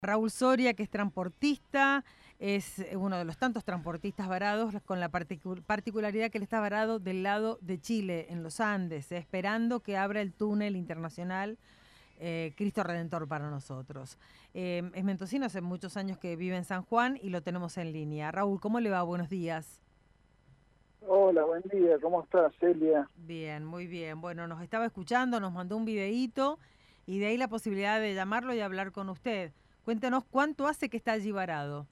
Raúl Soria, que es transportista, es uno de los tantos transportistas varados, con la particularidad que él está varado del lado de Chile, en los Andes, esperando que abra el túnel internacional Cristo Redentor para nosotros. Es mendocino, hace muchos años que vive en San Juan y lo tenemos en línea. Raúl, ¿cómo le va? Buenos días. Hola, buen día, ¿cómo estás, Celia? Bien, muy bien. Bueno, nos estaba escuchando, nos mandó un videíto y de ahí la posibilidad de llamarlo y hablar con usted. Cuéntenos cuánto hace que está allí varado.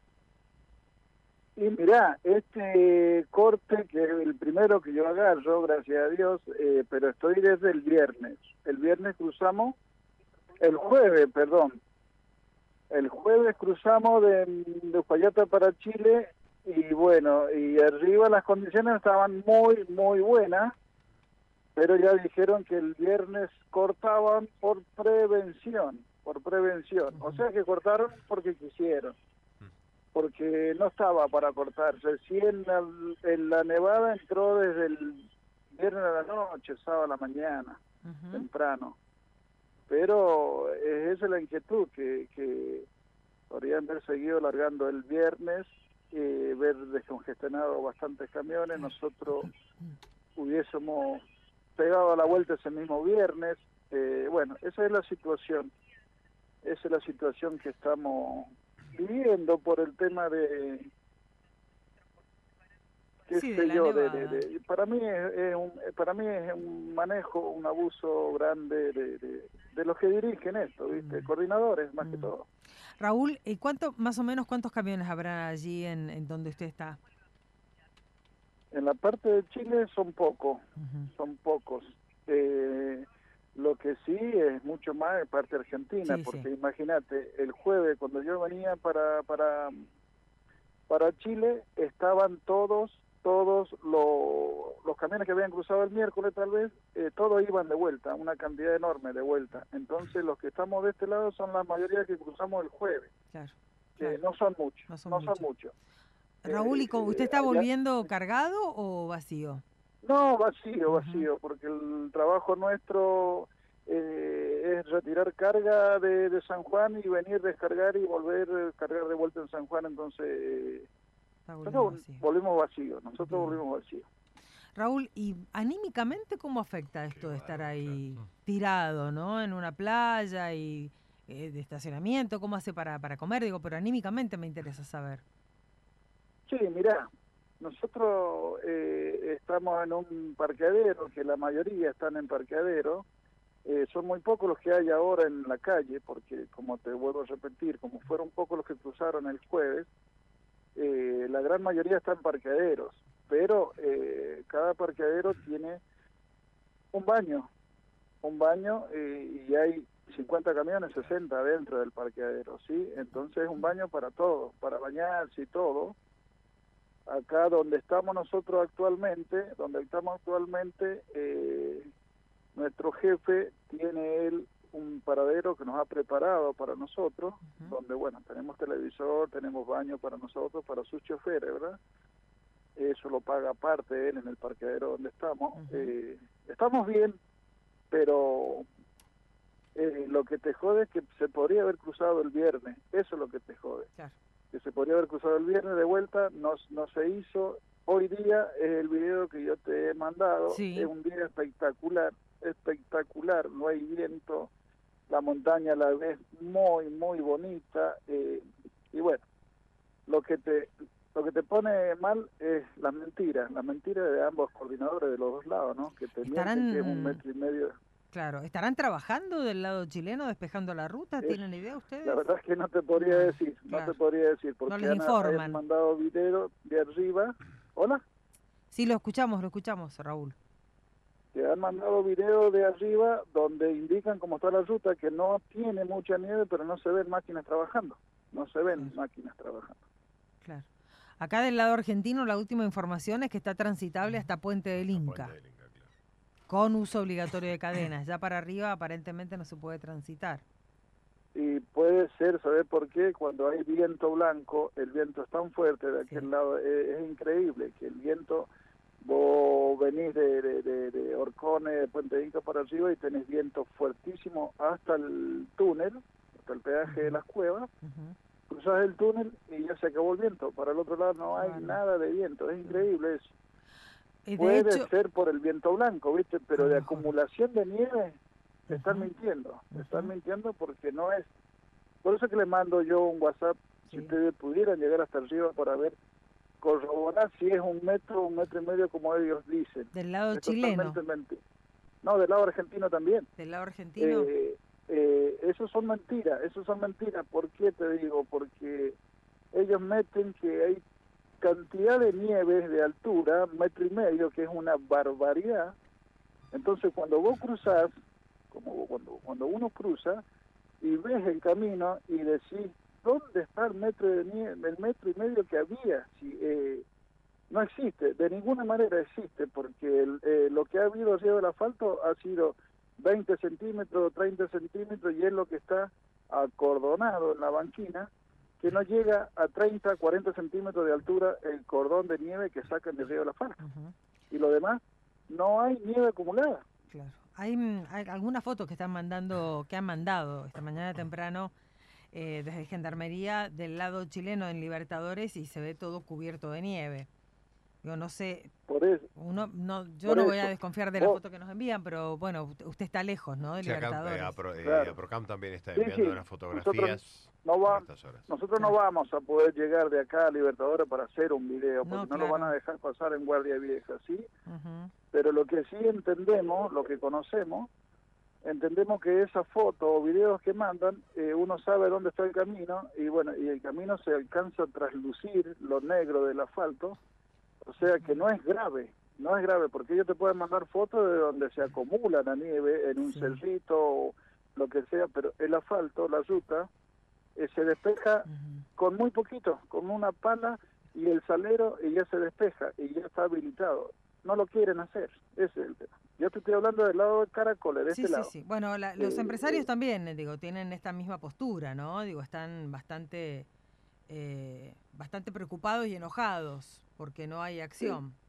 Y mirá, este corte, que es el primero que yo agarro, gracias a Dios, pero estoy desde el viernes. El viernes cruzamos, el jueves, perdón, el jueves cruzamos de Uspallata para Chile y bueno, y arriba las condiciones estaban muy, muy buenas, pero ya dijeron que el viernes cortaban por prevención, por prevención. O sea que cortaron porque quisieron. Porque no estaba para cortarse. Sí, en la nevada entró desde el viernes a la noche, sábado a la mañana, Ujú. temprano. Pero esa es la inquietud, que podrían haber seguido largando el viernes, ver descongestionado bastantes camiones, Claro. nosotros hubiésemos pegado a la vuelta ese mismo viernes. Bueno, esa es la situación. Esa es la situación que estamos viviendo por el tema de, qué Sí, de sé la yo, nevada. para mí para mí es un manejo, un abuso grande de los que dirigen esto, ¿viste? Mm, Coordinadores más que mm. todo. Raúl, ¿y cuánto, más o menos cuántos camiones habrá allí en donde usted está? En la parte de Chile son pocos, Ujú. son pocos. Eh, lo que sí es mucho más en parte argentina, Sí, sí. porque imagínate, el jueves cuando yo venía para Chile estaban todos los camiones que habían cruzado el miércoles tal vez, todos iban de vuelta, una cantidad enorme de vuelta. Entonces los que estamos de este lado son la mayoría que cruzamos el jueves, Claro, que claro. no son muchos, No son no son muchos. muchos. Raúl, ¿y usted está Allá, volviendo cargado o vacío? no, vacío, Ujú. vacío, porque el trabajo nuestro es retirar carga de San Juan y venir, descargar y volver, cargar de vuelta en San Juan, entonces Está volviendo nosotros vacío. volvimos vacíos, nosotros Bien. volvimos vacíos. Raúl, ¿y anímicamente cómo afecta esto de estar ahí tirado, ¿no? En una playa y de estacionamiento, ¿cómo hace para comer? Digo, pero anímicamente me interesa saber. Sí, mirá, nosotros estamos en un parqueadero, que la mayoría están en parqueadero, son muy pocos los que hay ahora en la calle, porque como te vuelvo a repetir, como fueron pocos los que cruzaron el jueves, la gran mayoría está en parqueaderos, pero cada parqueadero tiene un baño, y hay 50 camiones, 60 dentro del parqueadero, ¿sí? Entonces es un baño para todos, para bañarse y todo. Acá donde estamos actualmente, nuestro jefe tiene él un paradero que nos ha preparado para nosotros, Ujú, donde, bueno, tenemos televisor, tenemos baño para nosotros, para sus choferes, ¿verdad? Eso lo paga aparte él en el parqueadero donde estamos. ujú. Estamos bien, pero lo que te jode es que se podría haber cruzado el viernes, eso es lo que te jode, Claro. que se podría haber cruzado el viernes de vuelta, no se hizo. Hoy día es el video que yo te he mandado, es Sí. un día espectacular, espectacular, no hay viento, la montaña la ves muy, muy bonita, y bueno, lo que te lo que te pone mal es la mentira de ambos coordinadores de los dos lados, ¿no? Que te mienten que es un ¿Estarán, metro y medio. claro, estarán trabajando del lado chileno, despejando la ruta? Es, ¿Tienen idea la ustedes? verdad es que no te podría No, decir, no te claro. podría decir, No porque les han informan. mandado video de arriba. Hola. Sí, lo escuchamos, Raúl. Que han mandado video de arriba donde indican cómo está la ruta, que no tiene mucha nieve, pero no se ven máquinas trabajando. No se ven Claro, máquinas trabajando. claro. Acá del lado argentino la última información es que está transitable hasta Puente del Hasta Puente Inca, del Inca, claro. con uso obligatorio de cadenas. Ya para arriba aparentemente no se puede transitar. Y puede ser, ¿saber por qué? Cuando hay viento blanco, el viento es tan fuerte de Sí. aquel lado, es increíble que el viento, vos venís de Orcones, de Puente Inca para arriba y tenés viento fuertísimo hasta el túnel, hasta el peaje de las cuevas, Ujú. cruzás el túnel y ya se acabó el viento. Para el otro lado no hay Claro. nada de viento, es increíble eso. De Puede hecho, ser por el viento blanco, ¿viste? a Pero lo de mejor. acumulación de nieve están Ujú, mintiendo. Están ujú. mintiendo porque no es. Por eso que le mando yo un WhatsApp, si Sí. ustedes pudieran llegar hasta arriba para ver, corroborar si es 1 metro y medio como ellos dicen. Del lado Es chileno, totalmente mentira. No, del lado argentino también. del lado argentino. Eh, Esos son mentiras, esos son mentiras. ¿Por qué te digo? Porque ellos meten que hay cantidad de nieves de altura, 1,5 metros, que es una barbaridad. Entonces cuando vos cruzás, cuando uno cruza y ves el camino y decís, ¿dónde está el metro de nieve, el 1,5 metros que había? Si, no existe, de ninguna manera existe, porque lo que ha habido arriba del asfalto ha sido 20 centímetros, 30 centímetros, y es lo que está acordonado en la banquina, que no llega a 30, 40 centímetros de altura el cordón de nieve que sacan de arriba del asfalto. Ujú, Y lo demás, no hay nieve acumulada. claro. Hay algunas fotos que están mandando, que han mandado esta mañana temprano desde Gendarmería del lado chileno en Libertadores y se ve todo cubierto de nieve. Yo no sé, Por eso, yo por no voy a eso, desconfiar de la vos, foto que nos envían, pero bueno, usted está lejos, ¿no? De Sí, acá Libertadores. claro, APROCAM también está sí, enviando sí, unas nosotros fotografías no por va, estas horas. nosotros no Claro. vamos a poder llegar de acá a Libertadores para hacer un video, No, porque no lo van a claro. dejar pasar en Guardia Vieja, ¿sí? Ujú, Pero lo que sí entendemos, lo que conocemos, entendemos que esas fotos o videos que mandan, uno sabe dónde está el camino, y bueno, y el camino se alcanza a traslucir lo negro del asfalto, o sea que no es grave, no es grave, porque ellos te pueden mandar fotos de donde se acumula la nieve, en un sí. cerrito o lo que sea, pero el asfalto, la ruta, se despeja Ujú. con muy poquito, con una pala y el salero, y ya se despeja, y ya está habilitado. No lo quieren hacer, ese es el tema. Yo te estoy hablando del lado de Caracoles, de Sí, este sí, lado. sí. Bueno, los Eh, empresarios también, digo, tienen esta misma postura, ¿no? Digo, están bastante preocupados y enojados porque no hay sí, acción.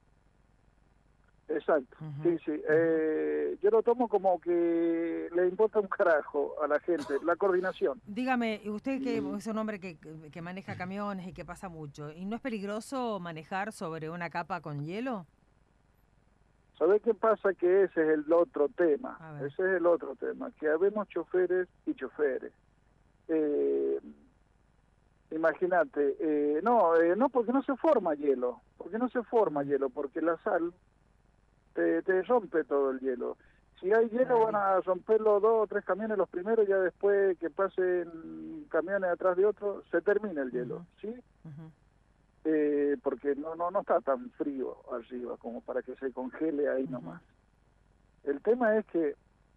exacto, Ujú, sí, sí. ujú. Yo lo tomo como que le importa un carajo a la gente, la coordinación. Dígame, y usted que Y es un hombre que maneja camiones y que pasa mucho, ¿y no es peligroso manejar sobre una capa con hielo? ¿sabés qué pasa? Que ese es el otro tema, A ver. ese es el otro tema, que habemos choferes y choferes. Eh, Imagínate, no, porque no se forma hielo, Mm, porque la sal te rompe todo el hielo. Si hay hielo van clarito. a romperlo 2 o 3 camiones los primeros, ya después que pasen camiones atrás de otros, se termina el Ujú, hielo, ¿sí? ujú, Porque no está tan frío arriba como para que se congele ahí ujú. nomás. El tema es que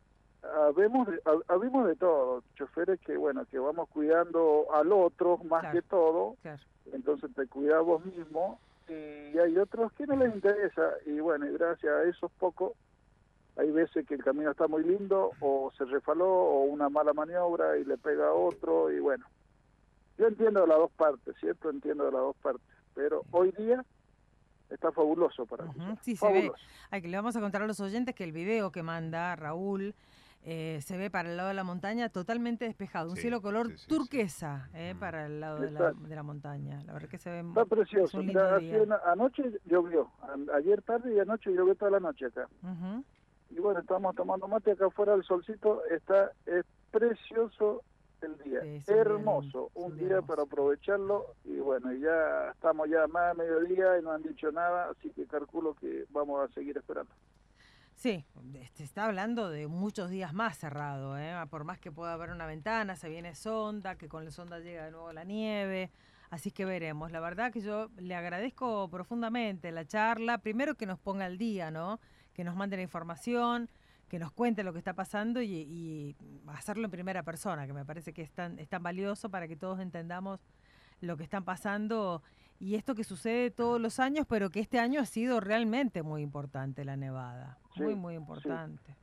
habemos de todo, choferes que, bueno, que vamos cuidando al otro más Claro, que todo, claro. entonces te cuidas vos mismo, y hay otros que no les interesa, y bueno, y gracias a esos pocos, hay veces que el camino está muy lindo, o se refaló, o una mala maniobra y le pega a otro, y bueno, yo entiendo de las dos partes, ¿cierto? Entiendo de las dos partes, pero hoy día está fabuloso para cruzar, Ujú, sí, se ve. fabuloso. Ay, que le vamos a contar a los oyentes que el video que manda Raúl se ve para el lado de la montaña totalmente despejado. Un Sí, cielo color sí, sí, sí. turquesa Ujú. para el lado Está, de la montaña. La verdad que se ve, está es precioso, un lindo mira, día. anoche llovió, ayer tarde y anoche llovió toda la noche acá. Ujú, Y bueno, estamos tomando mate acá afuera, el solcito es precioso el día, sí, es un día lindo, hermoso, es un un día día hermoso. para aprovecharlo, y bueno, y ya estamos ya más a mediodía y no han dicho nada, así que calculo que vamos a seguir esperando. Sí, se está hablando de muchos días más cerrado, ¿eh? Por más que pueda haber una ventana, se viene sonda, que con la sonda llega de nuevo la nieve, así que veremos. La verdad que yo le agradezco profundamente la charla, primero que nos ponga al día, ¿no? Que nos mande la información, que nos cuente lo que está pasando y hacerlo en primera persona, que me parece que es tan valioso para que todos entendamos lo que están pasando y esto que sucede todos los años, pero que este año ha sido realmente muy importante la nevada, muy, Sí, muy sí, importante.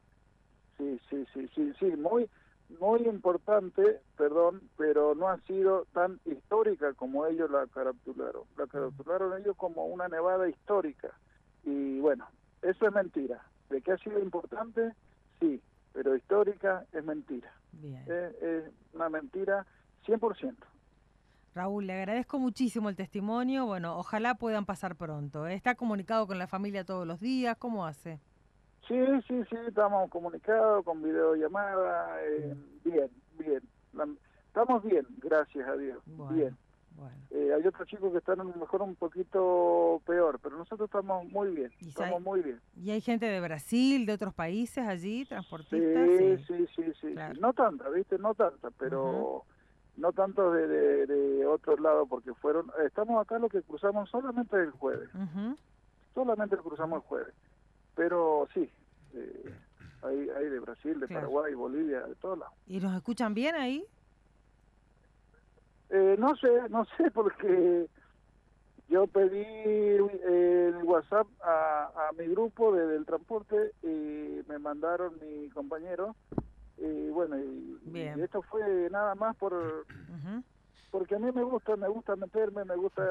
sí, muy importante, perdón, pero no ha sido tan histórica como ellos la Mm. caratularon ellos como una nevada histórica. Y bueno, eso es mentira. ¿De que ha sido importante? Sí, pero histórica, es mentira. Bien. Es una mentira 100%. Raúl, le agradezco muchísimo el testimonio. Bueno, ojalá puedan pasar pronto. ¿Está comunicado con la familia todos los días? ¿Cómo hace? Sí, sí, sí, estamos comunicados con videollamada, bien, bien. Estamos bien, gracias a Dios, Bueno, bien. bueno. Hay otros chicos que están a lo mejor un poquito peor, pero nosotros estamos muy bien, ¿Y estamos muy bien. ¿Y hay gente de Brasil, de otros países allí, transportistas? Sí, Sí, sí, sí, sí, claro. sí. No tanta, ¿viste? No tanta, pero no tanto de otros lados, porque estamos acá los que cruzamos solamente el jueves, solamente cruzamos el jueves, pero sí, hay de Brasil, de Claro. Paraguay, Bolivia, de todos lados. ¿Y nos escuchan bien ahí? No sé, porque yo pedí el WhatsApp a mi grupo del transporte y me mandaron mi compañero. Y bueno, y esto fue nada más porque a mí me gusta meterme, me gusta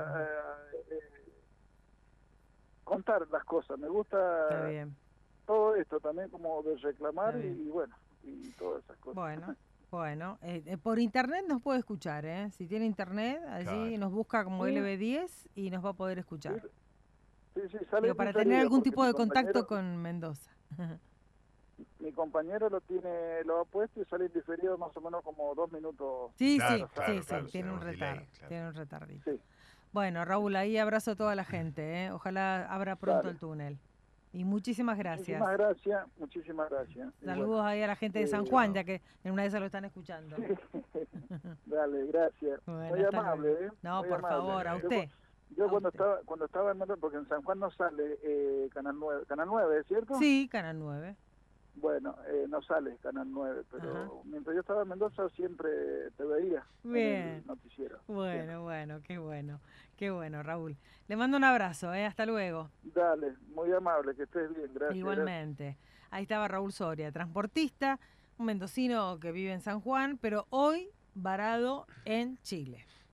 contar las cosas, me gusta Está bien. todo esto también como de reclamar y bueno, y todas esas cosas. Bueno, por internet nos puede escuchar, ¿eh? Si tiene internet, allí nos busca como LB10 y nos va a poder escuchar. Sí, sale para tener algún tipo de contacto con Mendoza. Mi compañero lo ha puesto y sale diferido más o menos como 2 minutos. Sí, claro, tiene un retardo, tiene un retardito. Sí. Bueno, Raúl, ahí abrazo a toda la gente, ¿eh? Ojalá abra pronto el túnel. Y muchísimas gracias. Muchísimas gracias. Saludos ahí a la gente de San Juan, ya que en una de esas lo están escuchando. Dale, gracias. Bueno, muy amable, ¿eh? No, muy por amable. favor, a usted. Yo cuando estaba en Mendoza, porque en San Juan no sale Canal 9, ¿cierto? Sí, Canal 9. Bueno, no sale Canal 9, pero mientras yo estaba en Mendoza siempre te veía en el noticiero. Bueno, qué bueno, Raúl. Le mando un abrazo, hasta luego. Dale, muy amable, que estés bien, gracias. Igualmente. Gracias. Ahí estaba Raúl Soria, transportista, un mendocino que vive en San Juan, pero hoy varado en Chile.